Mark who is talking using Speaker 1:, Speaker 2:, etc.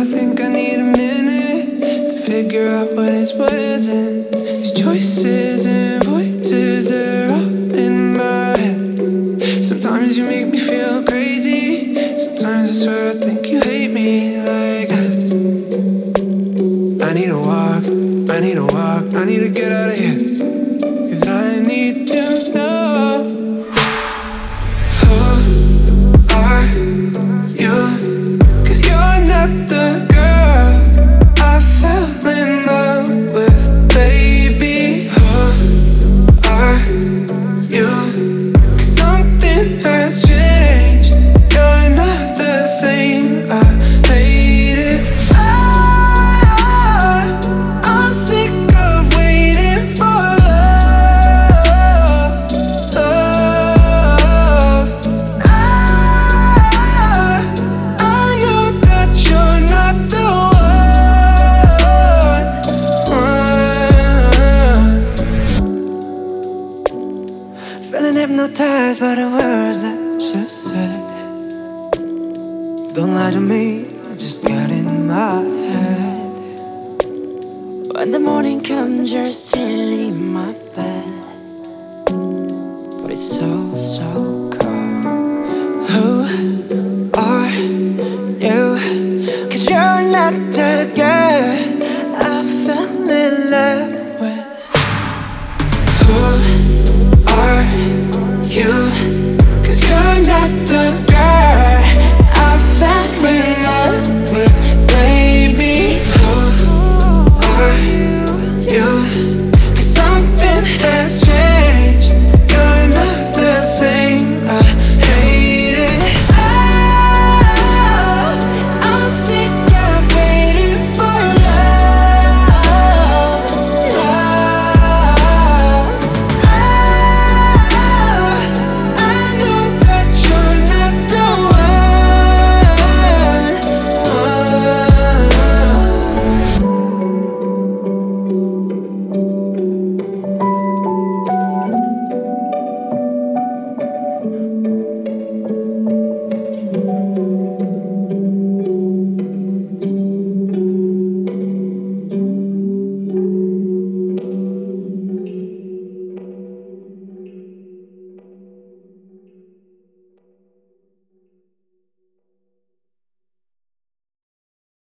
Speaker 1: think I need a minute to figure out what is what isn't. These choices and voices, they're all in my head. Sometimes you make me feel crazy. Sometimes I swear I think you hate me like that. I need a walk, I need a walk, I need to get out of here. 'Cause I need to know, who are you? 'Cause you're not the girl I fell in love with, baby. Who are you? 'Cause something has changed. You're not the same. I hate it. I'm sick of waiting for love, love. I know that you're not the one. Feeling hypnotized by the words that you said. Don't lie to me, I just got in my head. When the morning comes, you're still in my bed, but it's so, so cold. Who are you? 'Cause you're not the girl